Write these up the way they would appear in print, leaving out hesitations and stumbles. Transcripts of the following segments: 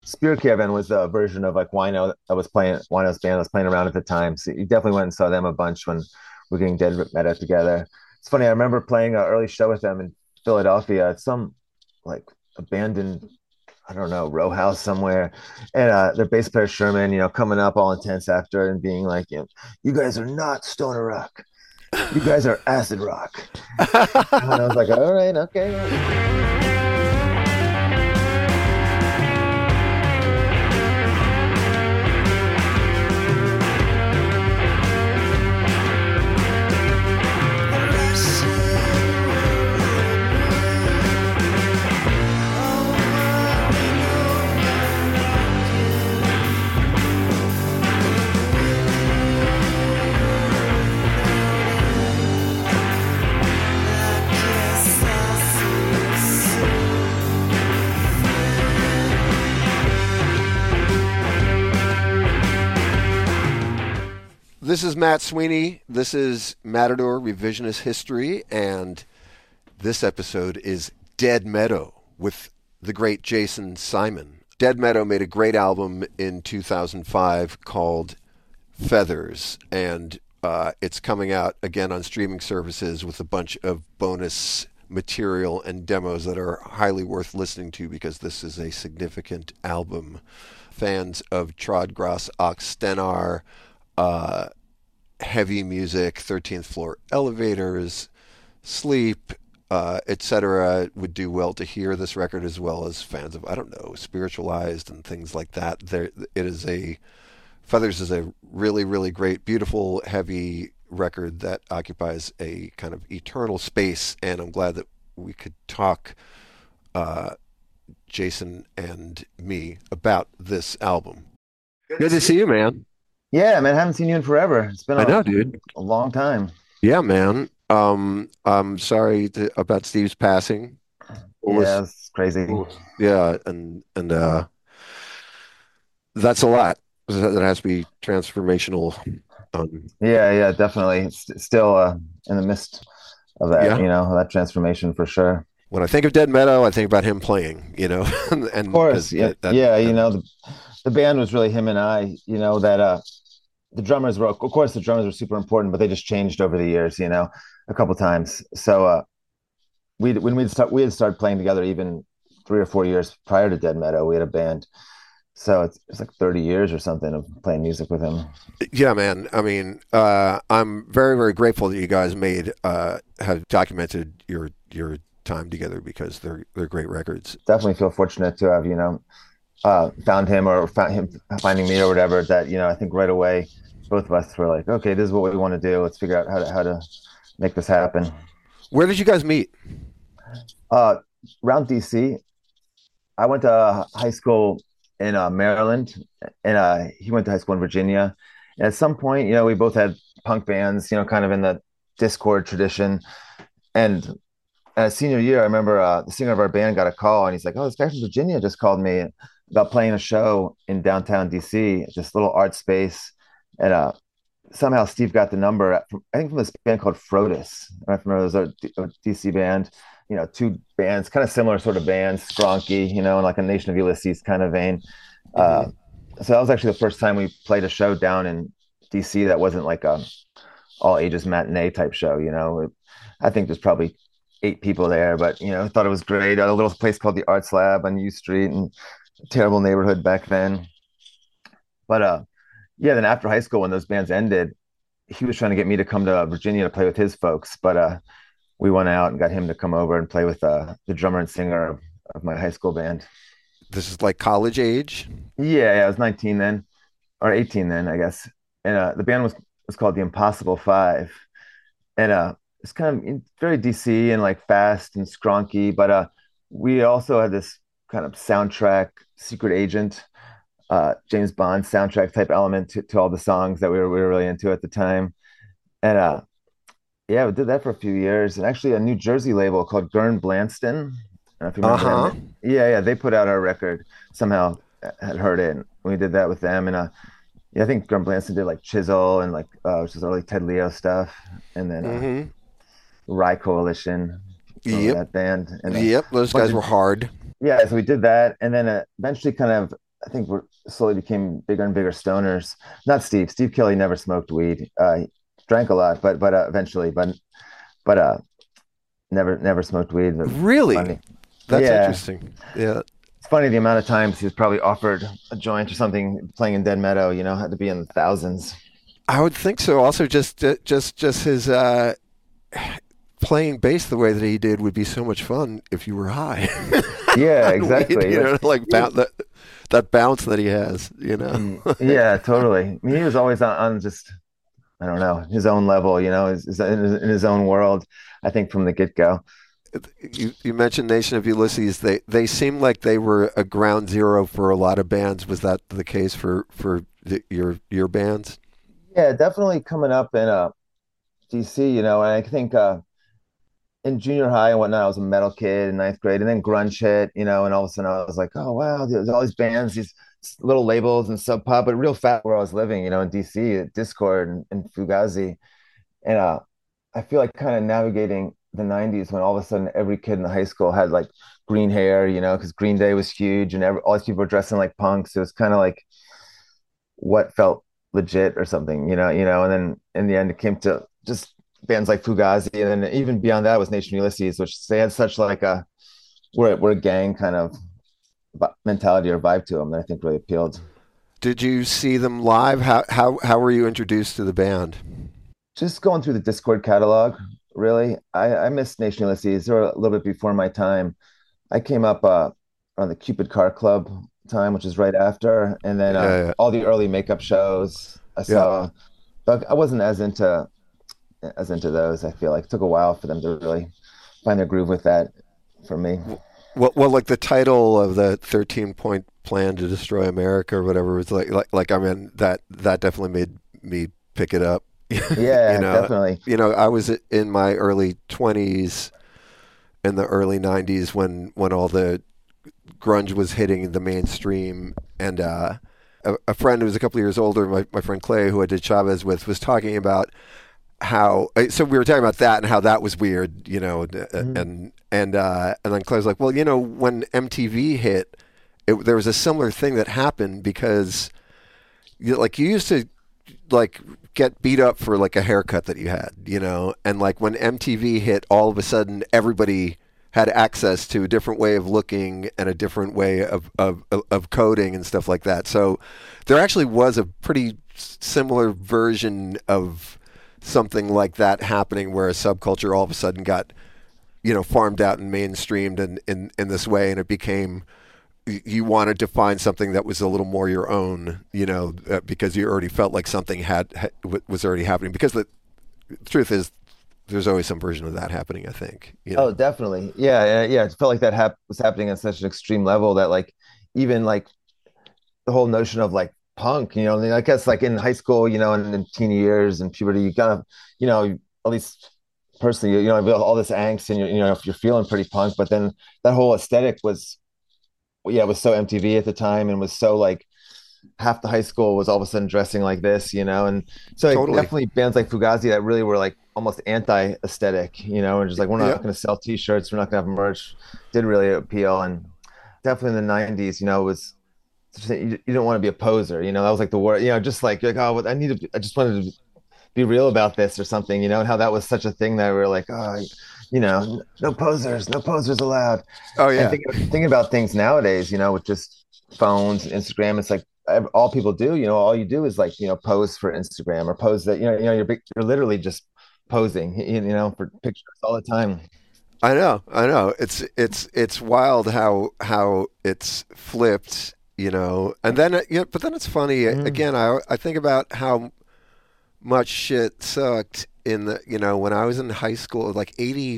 Spirit Caravan was a version of like Wino. I was playing Wino's band. I was playing around at the time, so you definitely went and saw them a bunch when we are getting Dead Meta together. It's funny. I remember playing an early show with them in Philadelphia at some like abandoned, I don't know, row house somewhere, and their bass player Sherman, coming up all intense after and being like, you guys are not stoner rock. You guys are acid rock. And I was like, all right, okay. This is Matt Sweeney. This is Matador Revisionist History, and this episode is Dead Meadow with the great Jason Simon. Dead Meadow made a great album in 2005 called Feathers, and it's coming out again on streaming services with a bunch of bonus material and demos that are highly worth listening to because this is a significant album. Fans of Trodgras Ox Stenar, heavy music, 13th Floor Elevators, Sleep, etc., would do well to hear this record, as well as fans of, I don't know, Spiritualized and things like that. Feathers is a really, really great, beautiful, heavy record that occupies a kind of eternal space, and I'm glad that we could talk, Jason and me, about this album. Good to see you, man. Yeah, man, I haven't seen you in forever. It's been I know, dude. A long time. Yeah, man. I'm sorry about Steve's passing. Yeah, it's crazy. Yeah, and that's a lot. That has to be transformational. Yeah, definitely. It's still in the midst of that, Yeah. That transformation for sure. When I think of Dead Meadow, I think about him playing, and of course, yeah, the band was really him and I, that the drummers were, of course, the drummers were super important, but they just changed over the years, a couple times. So when we had started playing together even 3 or 4 years prior to Dead Meadow, we had a band. So it's like 30 years or something of playing music with him. Yeah, man. I mean, I'm very, very grateful that you guys have documented your time together because they're great records. Definitely feel fortunate to have, found him or found him finding me or whatever, that, I think right away, both of us were like, okay, this is what we want to do. Let's figure out how to make this happen. Where did you guys meet? Around DC. I went to high school in Maryland, and he went to high school in Virginia. And at some point, we both had punk bands, kind of in the Discord tradition. And senior year, I remember the singer of our band got a call, and he's like, "Oh, this guy from Virginia just called me about playing a show in downtown DC, this little art space." And somehow Steve got the number from, I think, from this band called Frodis. I don't remember, it was a DC band. Two bands, kind of similar sort of bands, Skronky, in like a Nation of Ulysses kind of vein. So that was actually the first time we played a show down in DC that wasn't like a all ages matinee type show. I think there's probably 8 people there, but I thought it was great. A little place called the Arts Lab on U Street, and terrible neighborhood back then. But yeah, then after high school, when those bands ended, he was trying to get me to come to Virginia to play with his folks, but we went out and got him to come over and play with the drummer and singer of my high school band. This is like college age? Yeah, I was 19 then, or 18 then, I guess. And the band was called the Impossible Five. And it's kind of very DC and like fast and skronky, but we also had this kind of soundtrack, secret agent, James Bond soundtrack type element to all the songs that we were really into at the time. And yeah, we did that for a few years. And actually a New Jersey label called Gurn Blanston. I don't know if you remember them. Yeah, they put out our record. Somehow had heard it. And we did that with them. And yeah, I think Gurn Blanston did like Chisel and like which is early Ted Leo stuff. And then Rye Coalition. Yep. That band. And those guys were hard. Yeah, so we did that. And then eventually kind of I think we're slowly became bigger and bigger stoners. Not Steve. Steve Kelly never smoked weed. He drank a lot, but eventually, but never smoked weed. But Really? funny, That's yeah. interesting. Yeah. It's funny the amount of times he was probably offered a joint or something playing in Dead Meadow. Had to be in the thousands. I would think so. Also, just his playing bass the way that he did would be so much fun if you were high. Yeah, On weed, exactly. like that bounce that he has. Yeah, totally. I mean, he was always on just, I don't know, his own level. In his own world. I think from the get go. You mentioned Nation of Ulysses. They seem like they were a ground zero for a lot of bands. Was that the case for your bands? Yeah, definitely coming up in DC. And I think in junior high and whatnot, I was a metal kid in ninth grade, and then grunge hit. And all of a sudden I was like, oh wow, there's all these bands, these little labels and Sub Pop, but real fat where I was living. In DC, at Discord and Fugazi, and I feel like kind of navigating the '90s when all of a sudden every kid in the high school had like green hair, because Green Day was huge, and all these people were dressing like punks. It was kind of like what felt legit or something, and then in the end it came to just bands like Fugazi, and then even beyond that was Nation Ulysses, which they had such like we're a gang kind of mentality or vibe to them that I think really appealed. Did you see them live? How were you introduced to the band? Just going through the Discord catalog, really. I missed Nation Ulysses. They were a little bit before my time. I came up on the Cupid Car Club time, which is right after, and then Yeah, all the early makeup shows I yeah. saw. But I wasn't as into those. I feel like it took a while for them to really find their groove with that for me. Well, like the title of the 13-point plan to destroy America or whatever was like. I mean, that definitely made me pick it up. you Yeah, know, definitely. I was in my early 20s in the early 90s when all the grunge was hitting the mainstream, and a friend who was a couple of years older, my friend Clay, who I did Chavez with, was talking about how, so we were talking about that and how that was weird, Mhm. and then Claire's like, well, when MTV hit, there was a similar thing that happened because you used to like get beat up for like a haircut that you had, and like when MTV hit, all of a sudden everybody had access to a different way of looking and a different way of coding and stuff like that. So there actually was a pretty similar version of something like that happening where a subculture all of a sudden got farmed out and mainstreamed in this way, and it became, you wanted to find something that was a little more your own, because you already felt like something was already happening. Because the truth is, there's always some version of that happening, I think. Oh, definitely. Yeah, yeah. It felt like that was happening at such an extreme level that like even like the whole notion of like punk, I mean, I guess like in high school, and in teen years and puberty, you kind of, at least personally, all this angst and if you're feeling pretty punk, but then that whole aesthetic was, yeah, it was so MTV at the time and was so like half the high school was all of a sudden dressing like this, and so like, Totally. definitely bands like Fugazi that really were like almost anti-aesthetic, and just like we're not Yeah. going to sell T-shirts, we're not going to have merch, did really appeal, and definitely in the '90s, it was you didn't want to be a poser, that was like the word, just like you're like, oh, well, I just wanted to be real about this or something, and how that was such a thing that we were like, oh, no posers, no posers allowed. Oh And yeah. thinking about things nowadays, with just phones and Instagram, it's like all people do, all you do is like, pose for Instagram or pose that, you're literally just posing, for pictures all the time. I know. It's wild how it's flipped, and then but then it's funny Mm, again. I think about how much shit sucked in the when I was in high school, like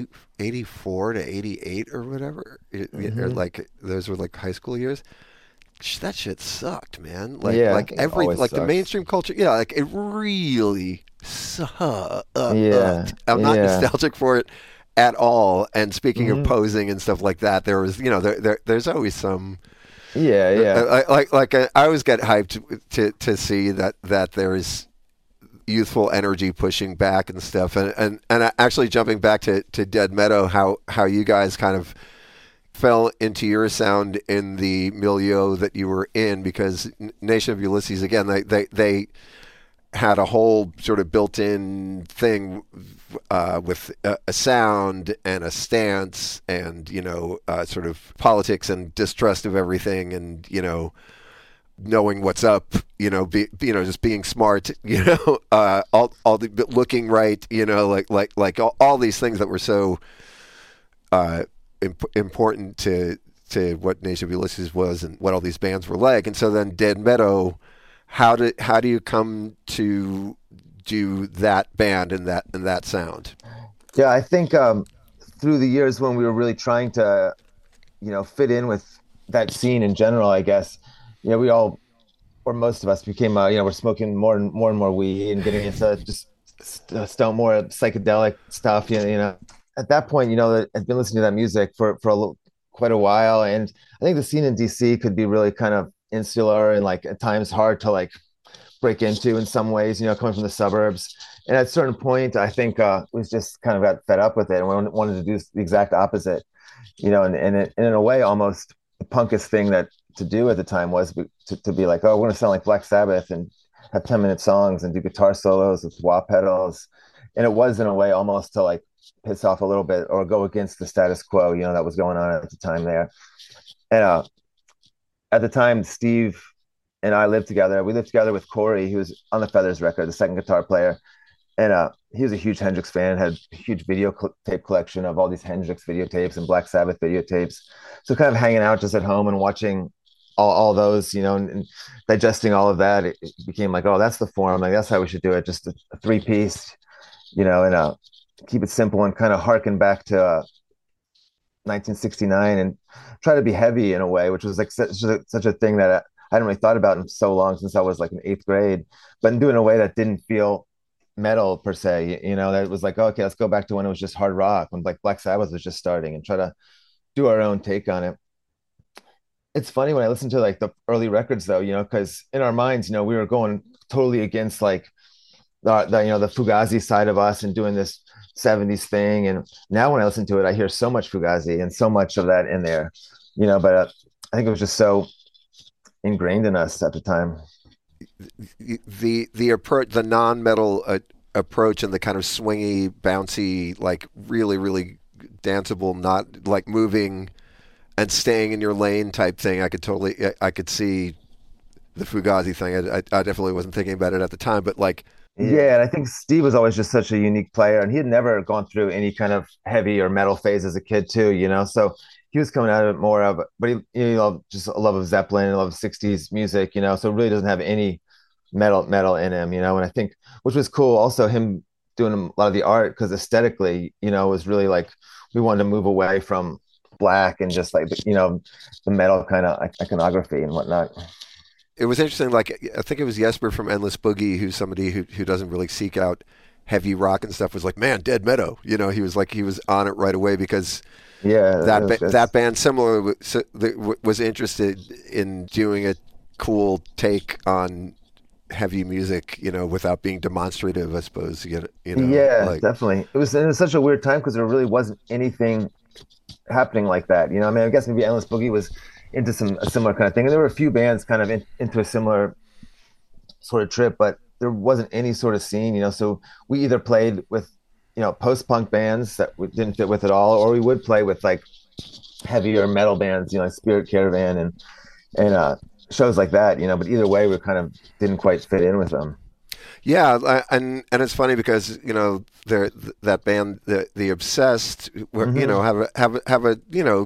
84 to 88 or whatever, or hmm. like those were like high school years. That shit sucked, man. Yeah, Like it always like the sucks. mainstream culture, yeah, like it really sucked. Yeah, I'm not yeah. nostalgic for it at all. And speaking of Hmm. posing and stuff like that, there was, there's always some Yeah, yeah. I always get hyped to see that there is youthful energy pushing back and stuff, and actually jumping back to Dead Meadow, how you guys kind of fell into your sound in the milieu that you were in, because Nation of Ulysses, again, they had a whole sort of built-in thing with a sound and a stance and, sort of politics and distrust of everything and, knowing what's up, just being smart, all the looking right, like all these things that were so important to what Nation of Ulysses was and what all these bands were like. And so then Dead Meadow, how do you come to do that band and that sound? Yeah, I think through the years when we were really trying to, fit in with that scene in general, I guess, we all, or most of us, became, we're smoking more and more weed and getting into just more psychedelic stuff. At that point, I've been listening to that music for quite a while, and I think the scene in DC could be really kind of insular and like at times hard to like break into in some ways, coming from the suburbs. And at a certain point, I think we just kind of got fed up with it and we wanted to do the exact opposite, and in a way, almost the punkest thing that to do at the time was to be like, oh, we're going to sound like Black Sabbath and have 10-minute songs and do guitar solos with wah pedals. And it was in a way almost to like piss off a little bit or go against the status quo, that was going on at the time there. And at the time, Steve and I lived together. We lived together with Corey, who was on the Feathers record, the second guitar player. And he was a huge Hendrix fan, had a huge tape collection of all these Hendrix videotapes and Black Sabbath videotapes. So kind of hanging out just at home and watching all those, and digesting all of that, it became like, oh, that's the form. Like, that's how we should do it. Just a three-piece, and keep it simple and kind of harken back to 1969 and try to be heavy in a way, which was like such a thing that I hadn't really thought about in so long, since I was like in 8th grade, but do it in a way that didn't feel metal per se, that it was like, okay, let's go back to when it was just hard rock, when like Black Sabbath was just starting, and try to do our own take on it. It's funny when I listen to like the early records though, because in our minds, we were going totally against like the Fugazi side of us and doing this 70s thing. And now when I listen to it, I hear so much Fugazi and so much of that in there, but I think it was just so ingrained in us at the time. The approach, the non-metal approach, and the kind of swingy, bouncy, like really, really danceable, not like moving and staying in your lane type thing. I could see the Fugazi thing. I definitely wasn't thinking about it at the time, but like, yeah, and I think Steve was always just such a unique player, and he had never gone through any kind of heavy or metal phase as a kid too, so he was coming out of it more of, but he just a love of Zeppelin, a love of 60s music, so really doesn't have any metal in him, and I think, which was cool also, him doing a lot of the art, because aesthetically, it was really like we wanted to move away from black and just like, the metal kind of iconography and whatnot. It was interesting. Like, I think it was Jesper from Endless Boogie, who's somebody who doesn't really seek out heavy rock and stuff, was like, man, Dead Meadow. He was on it right away, because that band similar was interested in doing a cool take on heavy music, without being demonstrative, I suppose. Yeah, definitely. It was such a weird time because there really wasn't anything happening like that. I mean, I guess maybe Endless Boogie was into a similar kind of thing, and there were a few bands kind of into a similar sort of trip, but there wasn't any sort of scene. So we either played with post-punk bands that we didn't fit with at all, or we would play with like heavier metal bands, like Spirit Caravan and shows like that. But either way, we kind of didn't quite fit in with them. Yeah, and it's funny because that band, the Obsessed, have a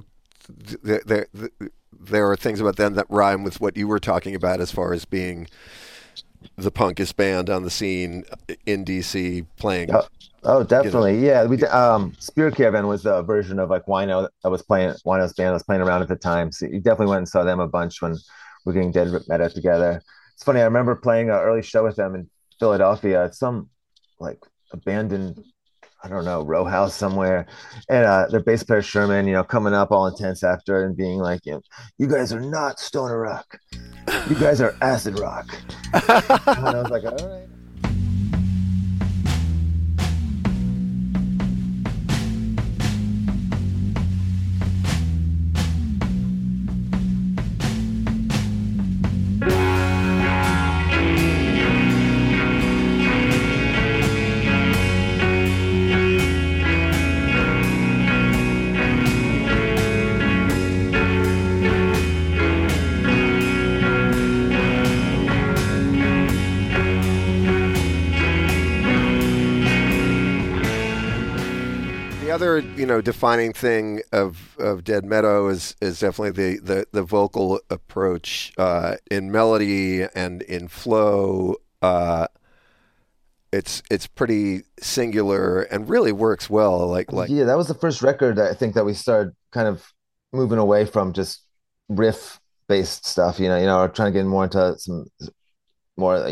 there are things about them that rhyme with what you were talking about as far as being the punkest band on the scene in DC playing. Oh, definitely. Yeah, we Spirit Caravan was a version of like Wino that was playing. Wino's band was playing around at the time, so you definitely went and saw them a bunch when we were getting Dead Meadow together. It's funny. I remember playing an early show with them in Philadelphia at some like abandoned, I don't know, row house somewhere, and their bass player Sherman, coming up all intense after and being like, you guys are not stoner rock, you guys are acid rock. And I was like, all right. other, defining thing of Dead Meadow is definitely the vocal approach in melody and in flow. It's pretty singular and really works well. Yeah, that was the first record I think that we started kind of moving away from just riff based stuff, or trying to get more into some more,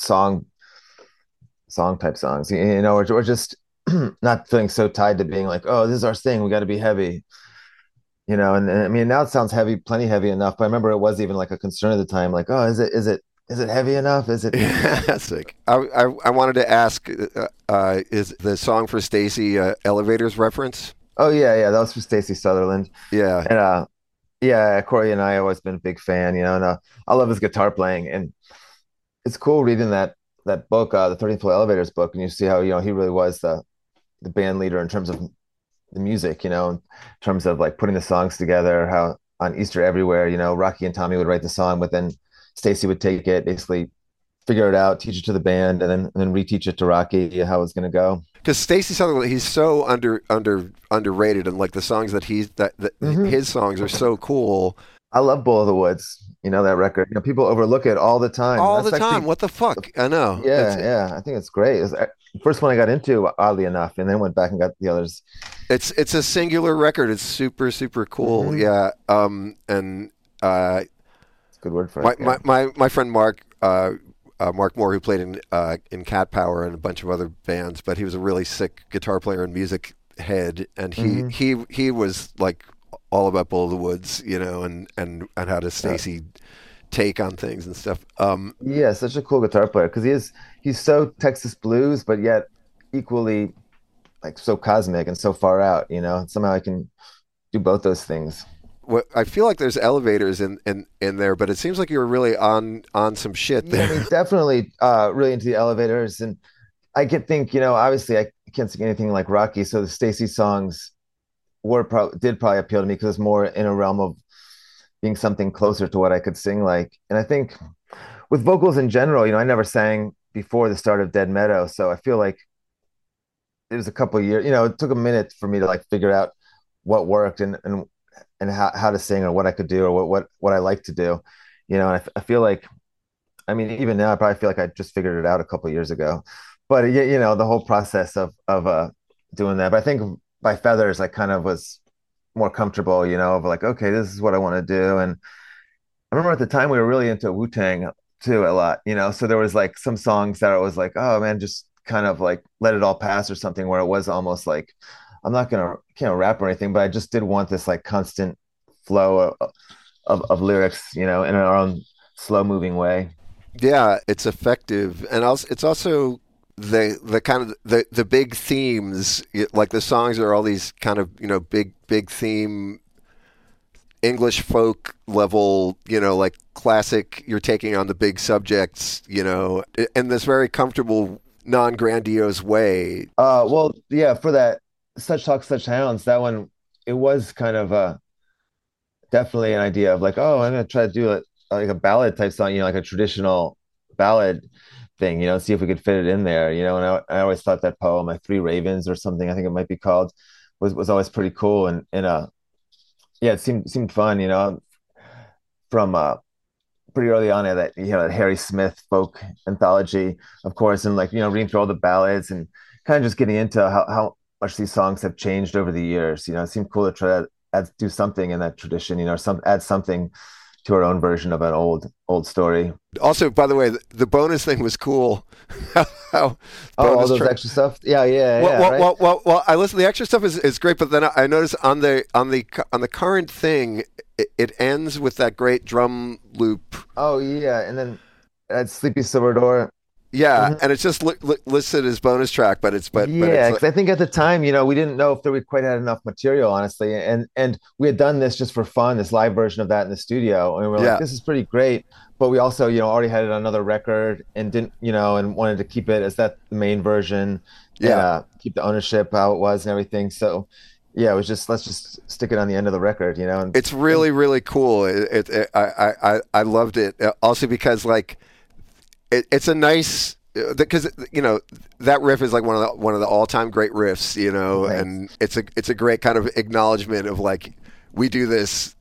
song type songs, or just not feeling so tied to being like, oh, this is our thing, we got to be heavy, and I mean, now it sounds heavy, plenty heavy enough, but I remember it was even like a concern at the time, like, oh, is it heavy enough? Is it? Fantastic. I wanted to ask, is the song for Stacy Elevators reference? Oh yeah, that was for Stacey Sutherland. Yeah. And yeah, Corey and I have always been a big fan, and I love his guitar playing, and it's cool reading that book, the 13th Floor Elevators book, and you see how he really was the band leader in terms of the music, in terms of like putting the songs together. How on Easter Everywhere, Rocky and Tommy would write the song, but then Stacy would take it, basically figure it out, teach it to the band, and then reteach it to Rocky how it's going to go. Because Stacy Sutherland, he's so underrated, and like the songs that his songs are so cool. I love Bull of the Woods. That record. People overlook it all the time. All the time. Actually, what the fuck? I know. Yeah. I think it's great. It's the first one I got into, oddly enough, and then went back and got the others. It's a singular record. It's super, super cool. Mm-hmm. Yeah. And it's a good word for it. My friend Mark Moore, who played in Cat Power and a bunch of other bands, but he was a really sick guitar player and music head, and he was like all about Bull of the Woods, and how does Stacy take on things and stuff. Yeah, such a cool guitar player because he's so Texas blues, but yet equally like so cosmic and so far out. Somehow I can do both those things. Well, I feel like there's elevators in there, but it seems like you were really on some shit there. Yeah, I mean, definitely really into the elevators, and I think obviously I can't sing anything like Rocky, so the Stacy songs did probably appeal to me because it's more in a realm of being something closer to what I could sing like. And I think with vocals in general, I never sang before the start of Dead Meadow, so I feel like it was a couple of years. It took a minute for me to like figure out what worked and how to sing or what I could do or what I like to do. And I feel like, I mean, even now I probably feel like I just figured it out a couple of years ago. But the whole process of doing that. But I think by Feathers, I kind of was more comfortable, of like, okay, this is what I want to do. And I remember at the time we were really into Wu-Tang too a lot, so there was like some songs that I was like, oh man, just kind of like Let It All Pass or something, where it was almost like can't rap or anything, but I just did want this like constant flow of lyrics, in our own slow moving way. Yeah, it's effective, and also it's also the kind of the big themes, like the songs are all these kind of big theme English folk level, like classic. You're taking on the big subjects, in this very comfortable, non-grandiose way. Well, yeah, for that Such Talk, Such Hounds, that one, it was kind of definitely an idea of like, oh, I'm gonna try to do like a ballad type song, like a traditional ballad thing, see if we could fit it in there, and I always thought that poem, like Three Ravens or something, I think it might be called, was always pretty cool, and yeah, it seemed fun, from pretty early on that that Harry Smith folk anthology, of course, and like reading through all the ballads and kind of just getting into how much these songs have changed over the years. It seemed cool to try to do something in that tradition, add something to our own version of an old story. Also, by the way, the bonus thing was cool. All those extra stuff. Yeah. Well, I listen. The extra stuff is great, but then I noticed on the current thing, it ends with that great drum loop. Oh yeah, and then at Sleepy Silver Door. Yeah, and it's just listed as bonus track, but yeah, because I think at the time, we didn't know if we quite had enough material, honestly, and we had done this just for fun, this live version of that in the studio, and we were like, this is pretty great, but we also, already had it on another record and didn't, and wanted to keep it as the main version, and keep the ownership how it was and everything. So yeah, it was just, let's just stick it on the end of the record, And it's really, really cool. I loved it, also because like. It's a nice because that riff is like one of the all time great riffs, Right. and it's a great kind of acknowledgement of like we do this.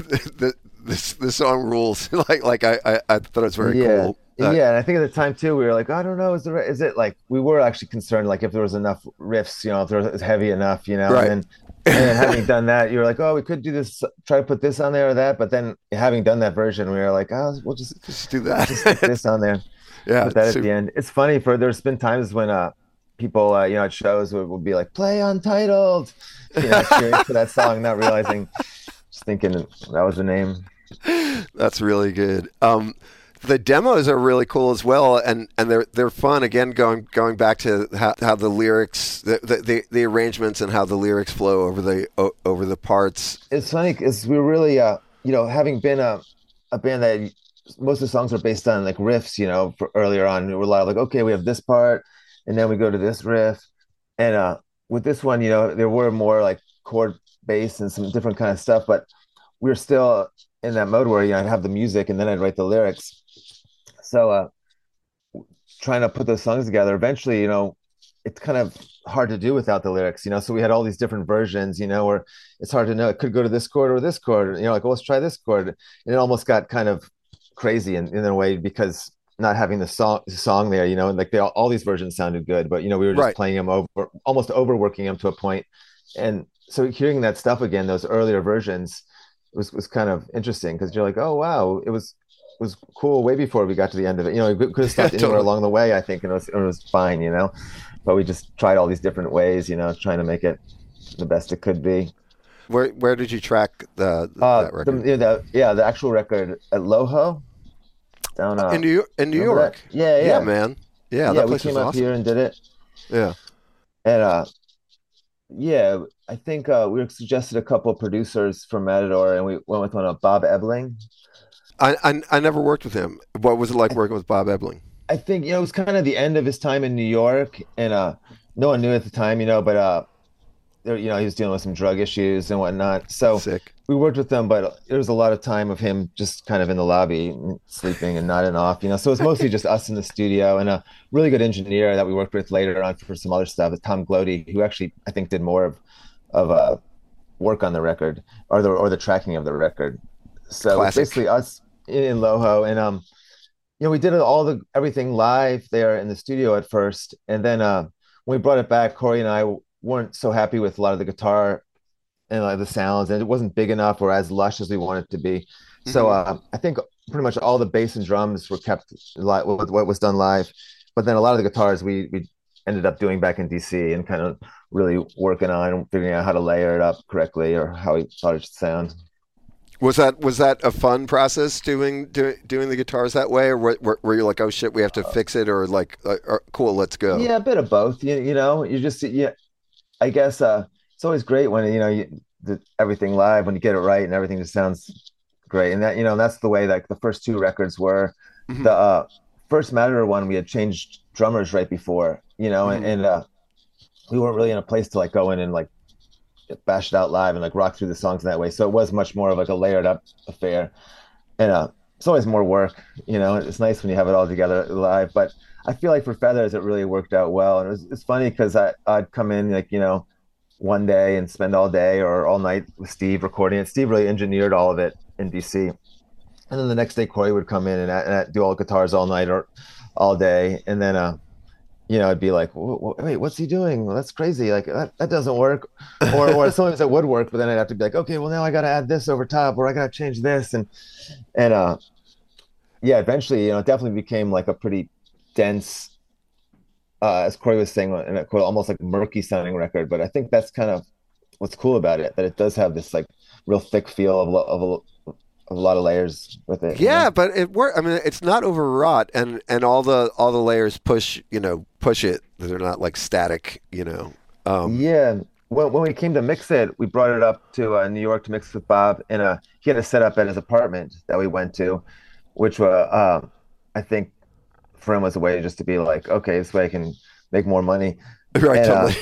This song rules. I thought it was very Yeah. cool. Yeah, and I think at the time too, we were like, I don't know, is it like we were actually concerned like if there was enough riffs, if there was heavy enough, Right. and then having done that, you were like, oh, we could do this, try to put this on there or that, but then having done that version, we were like, oh, Just do we'll just stick that. this on there, Yeah. put that at Super. the end. It's funny there's been times when people at shows will be like, play Untitled, cheering for that song, not realizing, just thinking that was the name. That's really good. The demos are really cool as well, and they're fun. Again, going back to how the lyrics, the arrangements, and how the lyrics flow over the parts. It's funny because we were really having been a band that most of the songs are based on like riffs, for earlier on. We were a lot of like, okay, we have this part, and then we go to this riff. And with this one, there were more like chord bass and some different kind of stuff, but we were still in that mode where I'd have the music and then I'd write the lyrics. So trying to put those songs together, eventually, it's kind of hard to do without the lyrics, so we had all these different versions, where it's hard to know it could go to this chord or this chord, like, well, let's try this chord. And it almost got kind of crazy in a way because not having the song there, and like all these versions sounded good, but we were just Right. playing them over, almost overworking them to a point. And so hearing that stuff again, those earlier versions was kind of interesting because you're like, oh wow, it was cool way before we got to the end of it. We could have Yeah. stopped anywhere Totally. along the way, I think, and it was fine, but we just tried all these different ways, trying to make it the best it could be. Where did you track that record? The actual record at Loho down In New remember that? York. Yeah, Yeah, yeah. man. Yeah, Yeah, that we place came was up awesome. here and did it. Yeah. And yeah, I think we were suggested a couple of producers from Matador and we went with one of Bob Ebling. I never worked with him. What was it like I, working with Bob Ebling? I think, it was kind of the end of his time in New York and no one knew at the time, but he was dealing with some drug issues and whatnot. So Sick. we worked with them, but there was a lot of time of him just kind of in the lobby, sleeping and nodding off. So it's mostly just us in the studio and a really good engineer that we worked with later on for some other stuff, Tom Glody, who actually I think did more of work on the record or the tracking of the record. So it's Classic. basically us in Loho, and we did everything live there in the studio at first, and then when we brought it back, Corey and I weren't so happy with a lot of the guitar and like the sounds, and it wasn't big enough or as lush as we wanted it to be. So Hmm. I think pretty much all the bass and drums were kept with what was done live, but then a lot of the guitars we ended up doing back in DC and kind of really working on figuring out how to layer it up correctly or how we thought it should sound. Was that a fun process doing the guitars that way, or were you like, oh shit, we have to fix it, or like, cool, let's go? Yeah, a bit of both. You just yeah. I guess it's always great when everything live when you get it right and everything just sounds great. And that that's the way like the first two records were. Hmm. The first Matador one we had changed drummers right before, Hmm. and we weren't really in a place to like go in and like bash it out live and like rock through the songs in that way. So it was much more of like a layered up affair. And it's always more work, It's nice when you have it all together live, but I feel like for Feathers it really worked out well. And it's funny because I'd come in like one day and spend all day or all night with Steve recording it. Steve really engineered all of it in DC, and then the next day Corey would come in and do all the guitars all night or all day, and then I'd be like, wait, what's he doing? Well, that's crazy. Like that doesn't work. Or sometimes it would work, but then I'd have to be like, okay, well now I got to add this over top, or I got to change this, and yeah, eventually, it definitely became like a pretty dense, as Corey was saying, in a quote, almost like murky sounding record. But I think that's kind of what's cool about it, that it does have this like real thick feel of a lot of layers with it. Yeah, but it worked. I mean, it's not overwrought, and all the layers push it. They're not like static. Yeah. When we came to mix it, we brought it up to New York to mix with Bob, and he had a setup at his apartment that we went to, which I think for him was a way just to be like, okay, this way I can make more money, Right, and totally.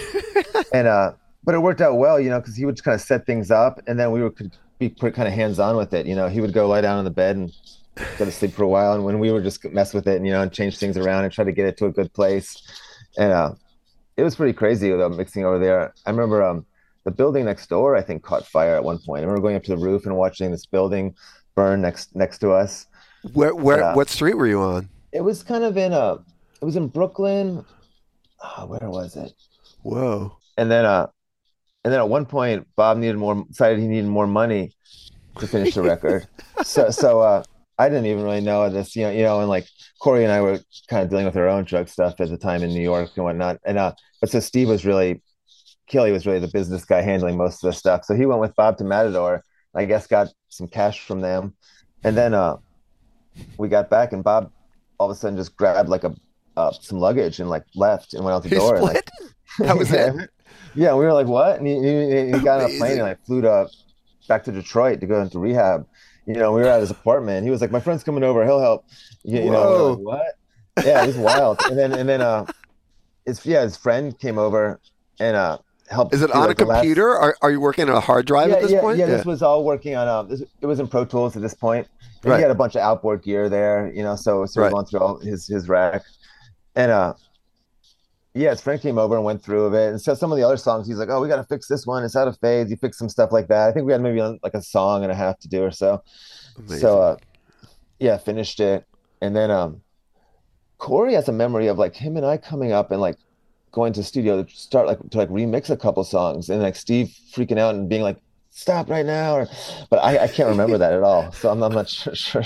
but it worked out well, because he would just kind of set things up, and then we could be kind of hands on with it. He would go lie down on the bed and go to sleep for a while, and when we were just mess with it and and change things around and try to get it to a good place, and it was pretty crazy mixing over there. I remember the building next door I think caught fire at one point. I remember going up to the roof and watching this building burn next to us. Where And what street were you on? it was kind of it was in Brooklyn. Where was it? Whoa. And then at one point Bob decided he needed more money to finish the record. So I didn't even really know this, and like Corey and I were kind of dealing with our own drug stuff at the time in New York and whatnot. And but so Kelly was really the business guy handling most of the stuff. So he went with Bob to Matador, I guess got some cash from them. And then we got back and Bob all of a sudden just grabbed like a some luggage and like left and went out the He door and split? like That was it? yeah, we were like, what? And he got on a plane and I flew back to Detroit to go into rehab. We were at his apartment. He was like, my friend's coming over. He'll help. We were like, what? Yeah, it was wild. And then his friend came over and helped. Is it do, on a like, the last- computer? Are you working on a hard drive at this point? Yeah. This was all working on it was in Pro Tools at this point. And Right. he had a bunch of outboard gear there, so Right. we're going through all his rack. And yeah, his friend came over and went through it. And so some of the other songs, he's like, oh, we got to fix this one. It's out of phase. He fixed some stuff like that. I think we had maybe like a song and a half to do or so. Amazing. So yeah, finished it. And then Corey has a memory of like him and I coming up and like going to the studio to start to remix a couple songs and like Steve freaking out and being like, stop right now. But I can't remember that at all. So I'm not sure.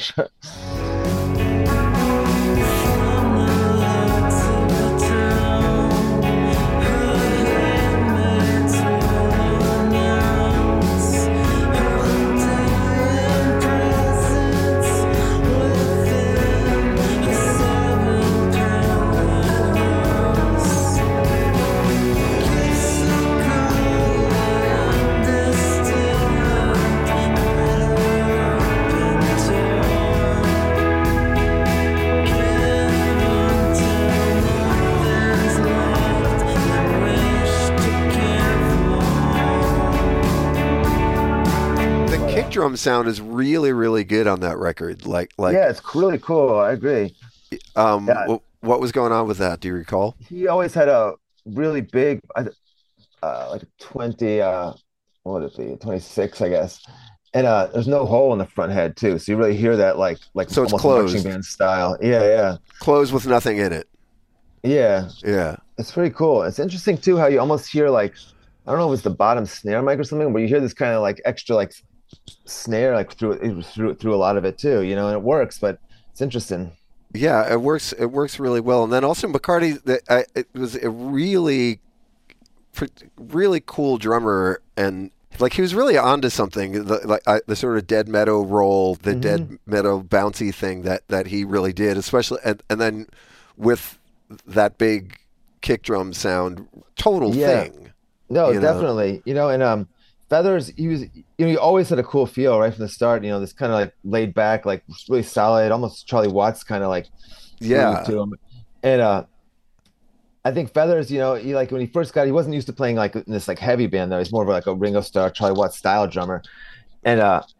Drum sound is really, really good on that record. Yeah, it's really cool. I agree. Yeah. What was going on with that? Do you recall? He always had a really big, like 20, what would it be, 26, I guess. And there's no hole in the front head too, so you really hear that like so it's almost closed. marching band style. Yeah. Closed with nothing in it. Yeah. Yeah. It's pretty cool. It's interesting too how you almost hear like, I don't know if it's the bottom snare mic or something, but you hear this kind of like extra like snare like through a lot of it too, and it works, but it's interesting. Yeah, it works really well. And then also McCarty, it was a really cool drummer, and like he was really onto something, the sort of Dead Meadow roll, the Dead Meadow bouncy thing that he really did, especially and then with that big kick drum sound, total thing. No, definitely. And Feathers, he always had a cool feel right from the start. This kind of like laid back, like really solid, almost Charlie Watts kind of like yeah to him. And I think Feathers, he like when he first he wasn't used to playing like in this like heavy band though. He's more of like a Ringo Starr, Charlie Watts style drummer. And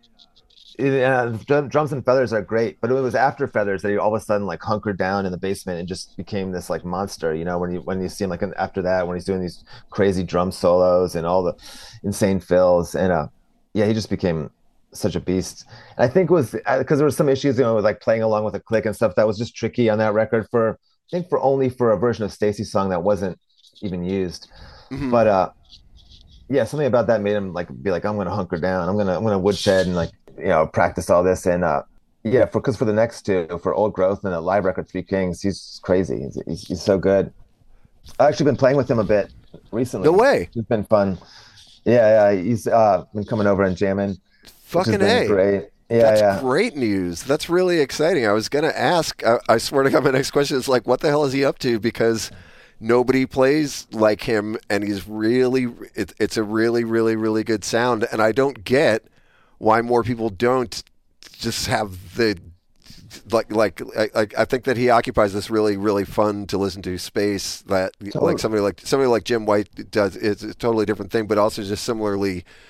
drums and Feathers are great, but it was after Feathers that he all of a sudden like hunkered down in the basement and just became this like monster. When you see him like after that, when he's doing these crazy drum solos and all the insane fills, and yeah, he just became such a beast. And I think it was because there was some issues, with like playing along with a click and stuff that was just tricky on that record only for a version of Stacy's song that wasn't even used. Mm-hmm. But yeah, something about that made him like be like, I'm gonna hunker down, I'm gonna woodshed and like practice all this. And yeah, because for the next two, for Old Growth and a live record, Three Kings, he's crazy. He's so good. I've actually been playing with him a bit recently. No way. It's been fun. Yeah, he's been coming over and jamming. Fucking A. Great. That's great news. That's really exciting. I was going to ask, I swear to God, my next question is like, what the hell is he up to? Because nobody plays like him, and he's really, it's a really, really, really good sound. And I don't get why more people don't just have the, I think that he occupies this really, really fun to listen to space that totally. somebody like Jim White does. It's a totally different thing, but also just similarly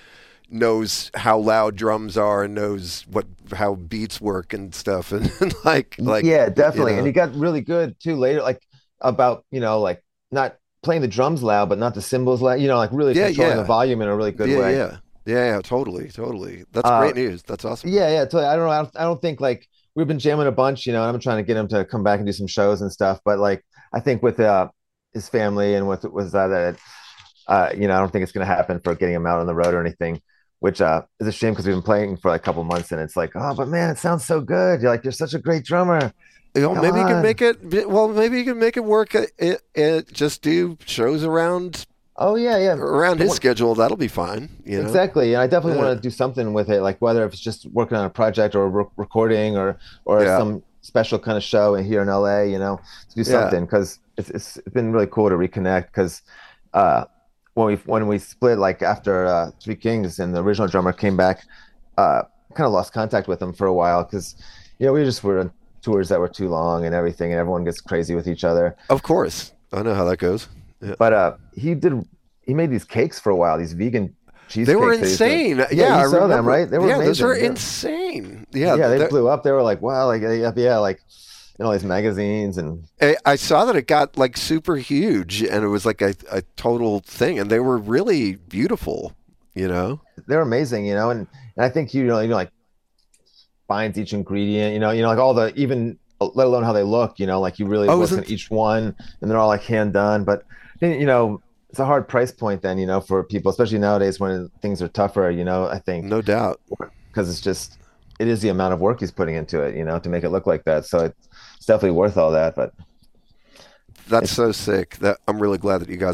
knows how loud drums are and knows how beats work and stuff, and Yeah, definitely. And know. he got really good too later, like about, like not playing the drums loud, but not the cymbals loud, like really Yeah, controlling the yeah, volume in a really good yeah, way. yeah, yeah, yeah, totally, totally. That's Uh, great news. That's awesome. yeah, yeah, totally. I don't know. I don't think like we've been jamming a bunch, and I'm trying to get him to come back and do some shows and stuff. But like, I think with his family and with I don't think it's going to happen for getting him out on the road or anything, which is a shame because we've been playing for like a couple months and it's like, oh, but man, it sounds so good. You're such a great drummer. Come Maybe you can on. make it. Well, maybe you can make it work. Just do shows Oh yeah, yeah. around The his one, schedule. That'll be fine. exactly. And I definitely Yeah, want to do something with it, like whether it's just working on a project or recording or yeah, some special kind of show here in LA, to do yeah. something because it's been really cool to reconnect because uh when we split like after Three Kings and the original drummer came back, uh kind of lost contact with him for a while because we just were on tours that were too long and everything and everyone gets crazy with each other. Of course, I know how that goes. Yeah. But he made these cakes for a while, these vegan They were cheesecakes that he's doing. insane. Yeah, Yeah, I you saw them, remember. right? They were Yeah, those are amazing. insane. Yeah, Yeah, they blew up. They were like, wow, like yeah, yeah, like in all these magazines and I saw that it got like super huge, and it was like a total thing, and they were really beautiful. You know. they're amazing, and I think like finds each ingredient, like all the even let alone how they look, like you really Oh, work on isn't each one and they're all like hand done. But it's a hard price point then, for people, especially nowadays when things are tougher, I think no doubt. because it is the amount of work he's putting into it, to make it look like that. So it's definitely worth all that. But That's it's so sick. That I'm really glad that you guys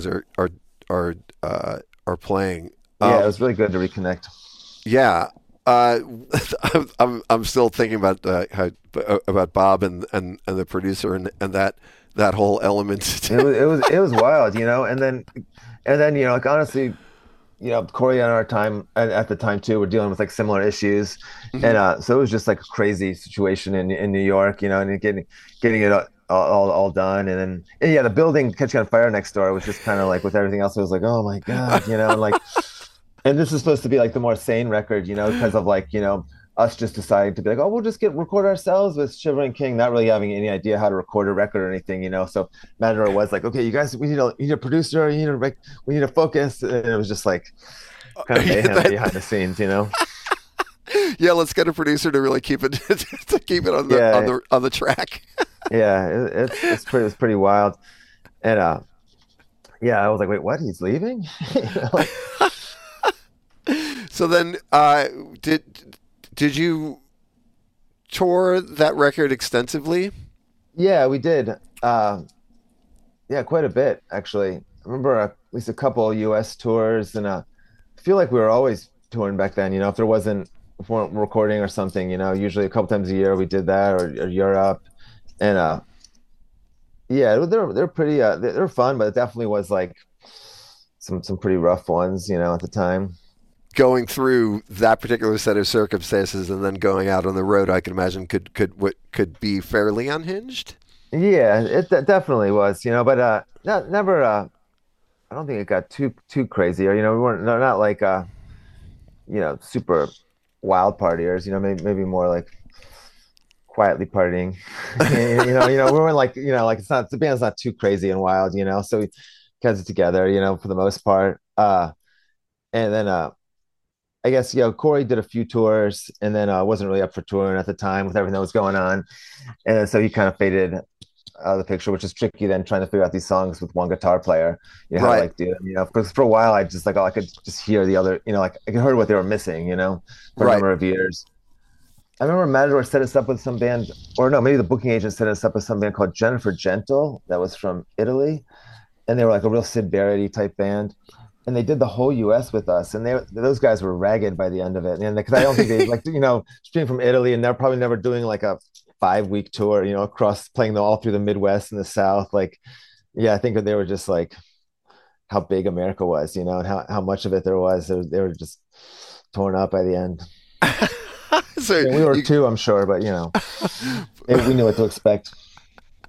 are playing. yeah, it was really good to reconnect. Yeah. Uh, I'm still thinking about about Bob and the producer and that whole element. It was wild, and then like honestly, Corey and our time at the time too, we're dealing with like similar issues, and Mhm. so it was just like a crazy situation in New York, and getting it all done, and yeah, the building catching on fire next door was just kind of like with everything else, it was like, oh my God, and like, and this is supposed to be like the more sane record, because of like, us just deciding to be like, oh, we'll just record ourselves with Shivering King, not really having any idea how to record a record or anything, So Matador was like, okay, you guys, we need a producer, we need to focus, and it was just like kind of mayhem behind the scenes. Yeah, let's get a producer to really keep it to keep it on Yeah, the track. yeah, it's pretty wild, and yeah, I was like, wait, what? He's leaving? Like, So then, did you tour that record extensively? yeah, we did. Yeah, quite a bit actually. I remember at least a couple U.S. tours, and I feel like we were always touring back then. If there wasn't if we weren't recording or something, usually a couple times a year we did that, or Europe, and yeah, they're pretty they're fun, but it definitely was like some pretty rough ones, at the time. Going through that particular set of circumstances and then going out on the road, I can imagine could be fairly unhinged. Yeah, it definitely was, but not never. I don't think it got too crazy, or we weren't not like super wild partiers, maybe more like quietly partying. We weren't like like it's not the band's not too crazy and wild, so we kept it together, for the most part. And then I guess Corey did a few tours and then wasn't really up for touring at the time with everything that was going on, and so he kind of faded out of the picture, which is tricky then trying to figure out these songs with one guitar player, how to Right, like do them, because for a while I just like I could just hear the other, like I could hear what they were missing, for a right. number of years. I remember Matador set us up with some band, or no, maybe the booking agent set us up with some band called Jennifer Gentle that was from Italy, and they were like a real Sid Barrett type band, and they did the whole U.S. with us, and those guys were ragged by the end of it, and because I don't think they like stream from Italy, and they're probably never doing like a 5 week tour, across playing all through the Midwest and the South, like yeah, I think that they were just like how big America was, and how much of it there was. They were just torn up by the end. So Yeah, we were you too, I'm sure, but we knew what to expect.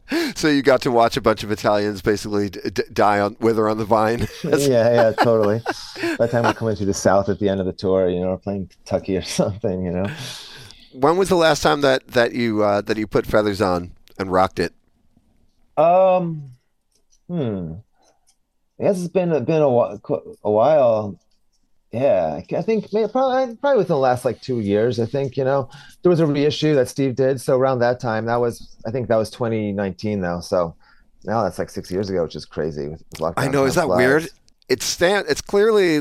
So you got to watch a bunch of Italians basically die on wither on the vine. Yeah, yeah, totally. By the time we're coming to the South at the end of the tour, we're playing Kentucky or something. When was the last time that you put feathers on and rocked it? Um, hmm. I guess it's been a while. Yeah, I think maybe, probably within the last like 2 years. I think there was a reissue that Steve did. So around that time, I think that was 2019 though. So now that's like 6 years ago, which is crazy with I lockdown. know, is Time that weird? flies. It's clearly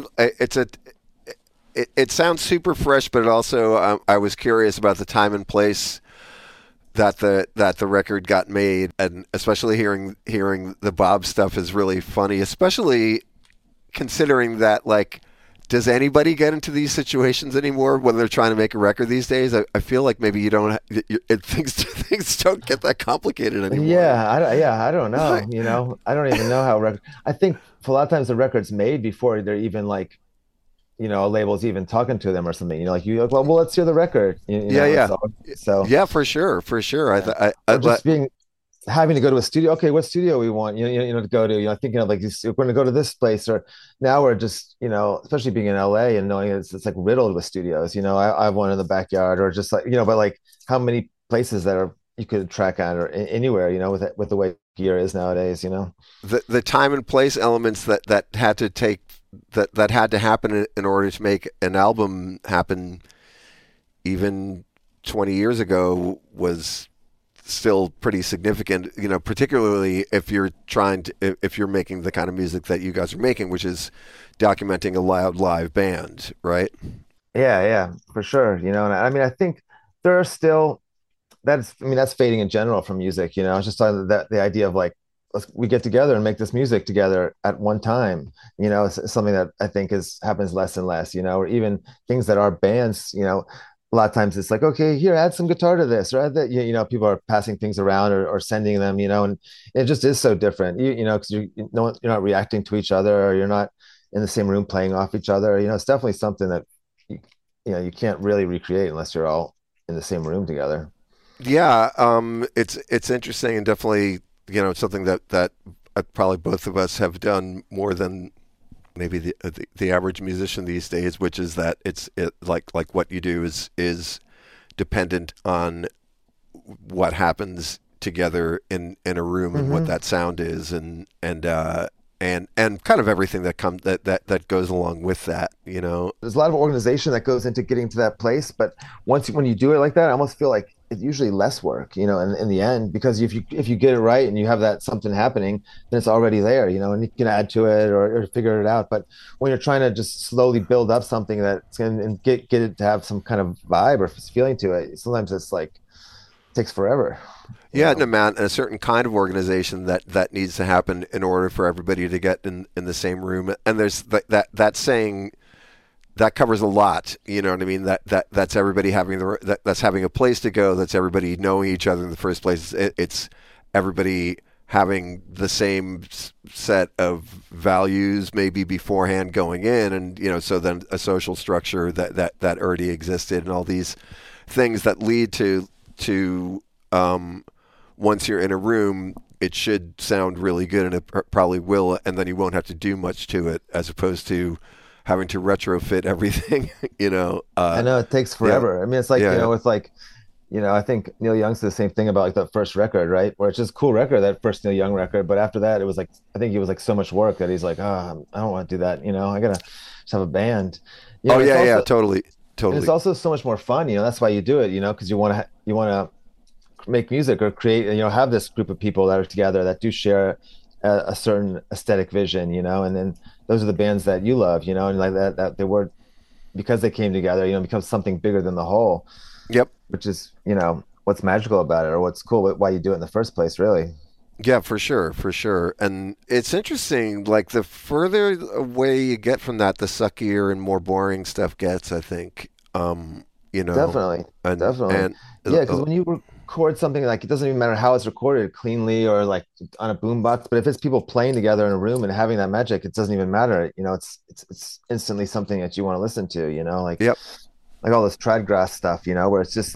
it sounds super fresh, but it also I was curious about the time and place that the record got made, and especially hearing the Bob stuff is really funny, especially considering that, like, does anybody get into these situations anymore when they're trying to make a record these days? I feel like maybe you don't. Things don't get that complicated anymore. I don't know. I don't even know how record. I think for a lot of times the record's made before they're even like, a label's even talking to them or something. Like well, let's hear the record. Yeah, yeah, So yeah, for sure, for sure. yeah. Or just having to go to a studio. Okay, what studio we want to go to. Thinking of like we're going to go to this place, or now we're just especially being in LA and knowing it's like riddled with studios. I have one in the backyard, or just like but like how many places that are you could track on or anywhere with the way gear is nowadays. The time and place elements that had to take that had to happen in order to make an album happen even 20 years ago was still pretty significant, particularly if you're if you're making the kind of music that you guys are making, which is documenting a loud live band, right? Yeah, for sure. And I mean, I think there are still that's fading in general from music. It's just that the idea of like we get together and make this music together at one time. It's something that I think happens less and less. Or even things that are bands. A lot of times it's like, okay, here, add some guitar to this, or add that. People are passing things around or sending them. And it just is so different. Because you're not reacting to each other, or you're not in the same room playing off each other. It's definitely something that you can't really recreate unless you're all in the same room together. Yeah, it's interesting, and definitely something that probably both of us have done more than maybe the average musician these days, which is that like what you do is dependent on what happens together in a room and what Hmm. that sound is, and kind of everything that goes along with that. There's a lot of organization that goes into getting to that place, but when you do it like that, I almost feel like it's usually less work, in the end, because if you get it right and you have that something happening, then it's already there, and you can add to it or figure it out. But when you're trying to just slowly build up something that's going and get it to have some kind of vibe or feeling to it, sometimes it's like takes forever, you Yeah, and know. amount and a certain kind of organization that needs to happen in order for everybody to get in the same room. And there's that saying that covers a lot. You know what I mean? That's everybody having that's having a place to go. That's everybody knowing each other in the first place. It's everybody having the same set of values maybe beforehand going in, and so then a social structure that already existed, and all these things that lead to once you're in a room, it should sound really good, and it probably will, and then you won't have to do much to it, as opposed to having to retrofit everything. I know it takes Yeah, forever. I mean, it's like, yeah, yeah. with like, I think Neil Young said the same thing about like the first record, right? Where it's just a cool record, that first Neil Young record. But after that, it was like, I think it was like so much work that he's like, oh, I don't want to do that. I gotta just have a band. Oh It's yeah, yeah, also, totally, and it's totally. also so much more fun. That's why you do it, because you want to make music or create, have this group of people that are together that do share a certain aesthetic vision, and then those are the bands that you love, and like that they were because they came together, becomes something bigger than the whole, Yep. which is, what's magical about it or what's cool, why you do it in the first place, really. Yeah, for sure, for sure. And it's interesting, like the further away you get from that, the suckier and more boring stuff gets, I think. You know, Definitely, and definitely. and Yeah, because when you record something, like it doesn't even matter how it's recorded cleanly or like on a boombox, but if it's people playing together in a room and having that magic, it doesn't even matter. It's instantly something that you want to listen to, like yep. all this trad grass stuff, where it's just like,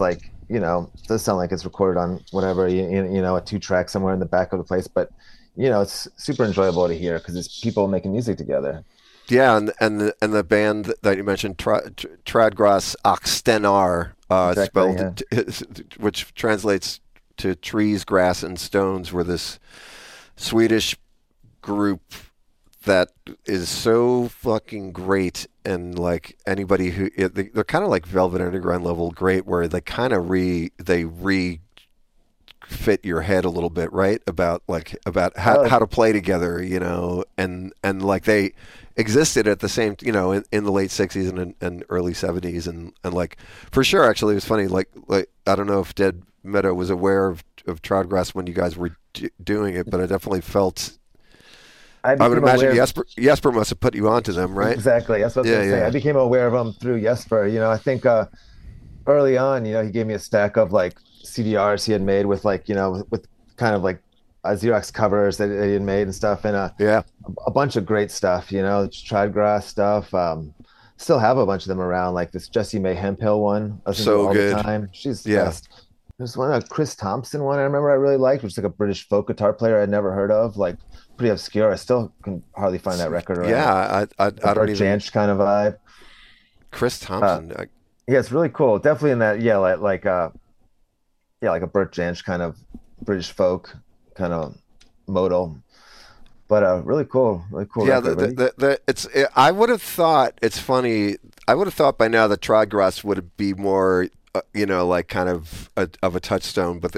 it does sound like it's recorded on whatever, a 2 track somewhere in the back of the place, but it's super enjoyable to hear because it's people making music together. Yeah, and the band that you mentioned, Trädgräs och stenar, Exactly. Yeah. spelled, which translates to trees, grass, and stones, were this Swedish group that is so fucking great, and like anybody they're kind of like Velvet Underground level great, where they kind of re fit your head a little bit, right? About how to play together, and like they existed at the same, in the late '60s and early '70s, and like for sure, actually, it was funny. Like I don't know if Dead Meadow was aware of Trädgräs when you guys were doing it, but I definitely felt. I I would became imagine aware. Jesper must have put you onto them, right? Exactly. That's what I was Yeah, gonna say. yeah, I became aware of him through Jesper. I think early on, he gave me a stack of like CDRs he had made with like, with kind of like Xerox covers that he had made and stuff, and yeah. a bunch of great stuff, Tradgrass stuff. Still have a bunch of them around, like this Jessie May Hemphill one. I listen to So all the good. time. She's the Yeah. best. There's one, a Chris Thompson one I remember I really liked, which is like a British folk guitar player I'd never heard of, like pretty obscure. I still can hardly find that record around. Yeah, A I don't Bert even. Jansch kind of vibe. Chris Uh, Thompson. yeah, it's really cool. Definitely in that, yeah, yeah, like a Bert Jansch kind of British folk kind of modal. But really cool Yeah, record. Really, I would have thought, it's funny. I would have thought by now that Trodgrass would be more, like kind of of a touchstone, but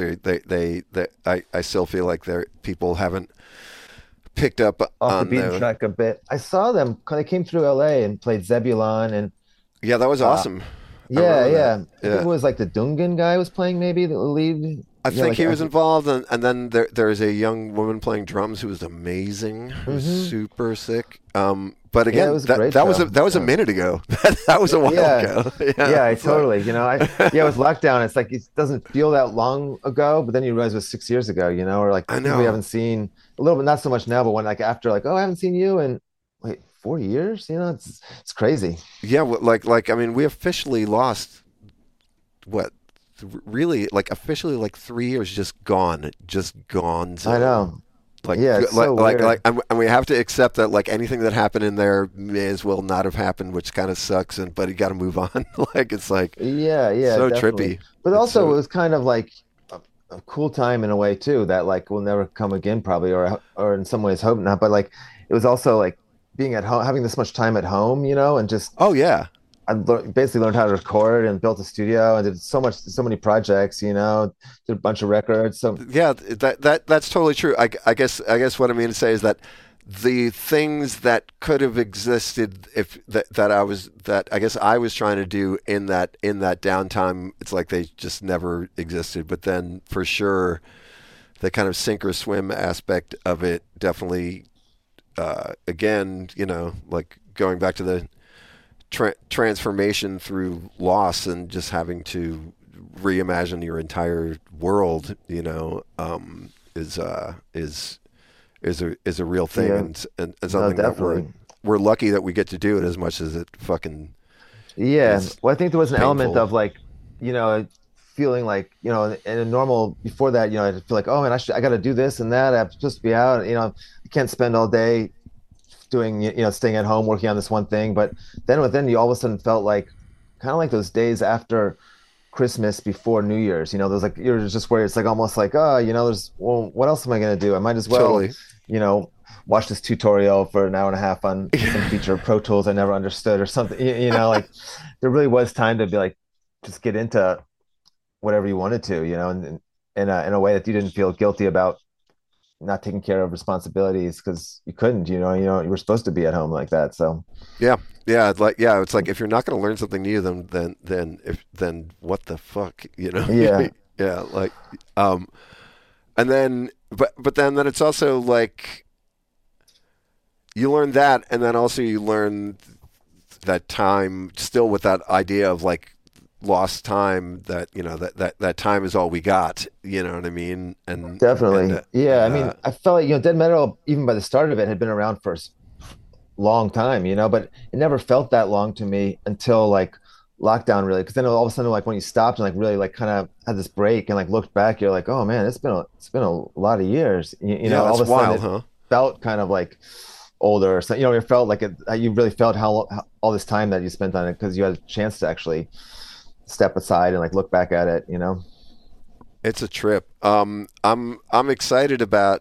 I still feel like people haven't picked up off the on beaten the. track a bit. I saw them when they came through LA and played Zebulon and Yeah, that was uh awesome. I yeah, remember that. yeah. I think it Yeah. was like the Dungan guy was playing maybe the lead. I Yeah, think like he was involved, and then there's a young woman playing drums who was amazing, who was hmm super sick. But Yeah, it again, was a great show. that was a Yeah. minute ago. That was a while Yeah, ago. Yeah, yeah, I it's like, totally. Yeah, with lockdown, it's like it doesn't feel that long ago, but then you realize it was 6 years ago, or like I people we know. haven't seen a little bit, not so much now, but when like after like, oh, I haven't seen you in wait 4 years, it's crazy. Yeah, like I mean, we officially lost what? Really, like officially, like 3 years just gone. I So know. Yeah, it's so like, weird. and we have to accept that like anything that happened in there may as well not have happened, which kind of sucks. But you got to move on. Like it's like Yeah, yeah, so definitely. trippy. But It's also it so was kind of like a cool time in a way too that like will never come again probably or in some ways hope not. But like it was also like being at home, having this much time at home, and just oh yeah. basically learned how to record and built a studio and did so many projects, did a bunch of records. So Yeah, that's totally true. I guess what I mean to say is that the things that could have existed if that I guess I was trying to do in that downtime, it's like they just never existed. But then for sure, the kind of sink or swim aspect of it definitely, again, like going back to the transformation through loss and just having to reimagine your entire world, is a real thing, yeah, and no, something that we're definitely. we're lucky that we get to do it as much as it fucking Yeah. is Well, I think there was an element painful. of like, feeling like, in a normal before that, I'd feel like, oh man, I got to do this and that. I'm supposed to be out, I can't spend all day doing, staying at home working on this one thing. But then you all of a sudden felt like kind of like those days after Christmas before New Year's, those like you're just where it's like almost like, oh, there's well, what else am I gonna do? I might as well, Totally. you know, watch this tutorial for an hour and a half on some feature of Pro Tools I never understood or something. Like there really was time to be like just get into whatever you wanted to, and in a way that you didn't feel guilty about not taking care of responsibilities because you couldn't, you were supposed to be at home like that. So Yeah, it's like if you're not going to learn something new, then what the fuck, yeah, Yeah, like, um, and then but then it's also like you learn that, and then also you learn that time still with that idea of like lost time, that that time is all we got. You know what I mean? And definitely. Yeah. I mean, I felt like, Dead Metal, even by the start of it, had been around for a long time, but it never felt that long to me until like lockdown really, because then all of a sudden like when you stopped and like really like kind of had this break and like looked back, you're like, oh man, it's been a lot of years. You Yeah, know, all that's of a sudden wild, it huh? felt kind of like older. So you know, it felt like you really felt how all this time that you spent on it because you had a chance to actually step aside and like look back at it. You know. It's a trip. I'm excited about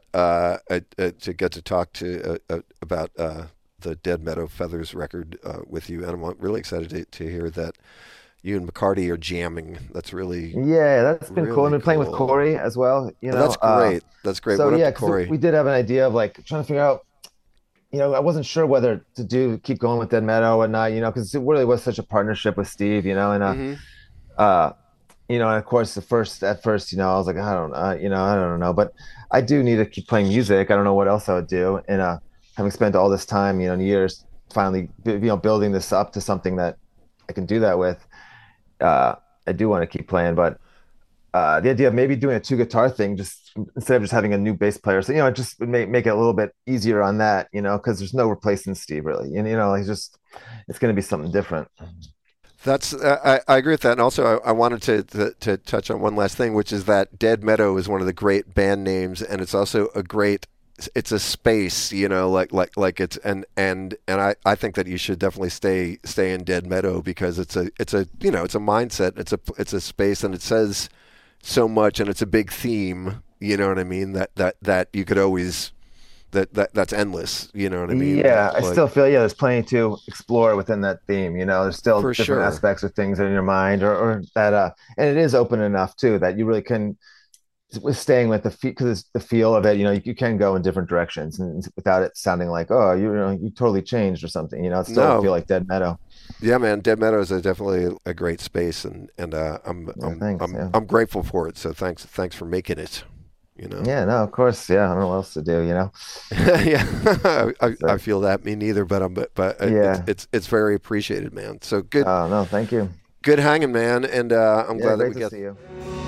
to get to talk to about the Dead Meadow Feathers record with you, and I'm really excited to hear that you and McCarty are jamming. That's really Yeah, that's been cool. I've really been playing with cool. Corey as well, you Oh, know. that's great. That's great. So What up yeah, to because Corey? we did have an idea of like trying to figure out, you know, I wasn't sure whether to keep going with Dead Meadow or not, you know, because it really was such a partnership with Steve, you know, and Hmm. uh, you know, and of course at first, you know, I was like, I don't, you know, I don't know, but I do need to keep playing music. I don't know what else I would do, and having spent all this time, you know, years finally, you know, building this up to something that I can do that with. Uh, I do want to keep playing, but the idea of maybe doing a two guitar thing, just instead of just having a new bass player, so you know, it just would make it a little bit easier on that, you know, because there's no replacing Steve really, and you know, it's going to be something different. That's I agree with that, and also I wanted to touch on one last thing, which is that Dead Meadow is one of the great band names, and it's also a great. It's a space, you know, like it's and I think that you should definitely stay in Dead Meadow because it's a you know it's a mindset, it's a space, and it says so much, and it's a big theme. You know what I mean? That you could always that's endless. You know what I mean? Yeah, I Like still feel there's plenty to explore within that theme. You know, there's still for different sure. aspects of things in your mind, or that, and it is open enough too that you really can, with staying with because it's the feel of it. You know, you can go in different directions and without it sounding like, oh, you know, you totally changed or something. You know, it still feel No, like Dead Meadow. yeah, man, Dead Meadows is definitely a great space, and Yeah, thanks. Yeah, I'm grateful for it. So thanks for making it. You know, yeah, no, of course, yeah. I don't know what else to do. You know, yeah, I so feel that. Me neither, but but yeah. it's very appreciated, man. So good Oh no, thank you. good hanging, man, and I'm Yeah, glad that great we to get see you.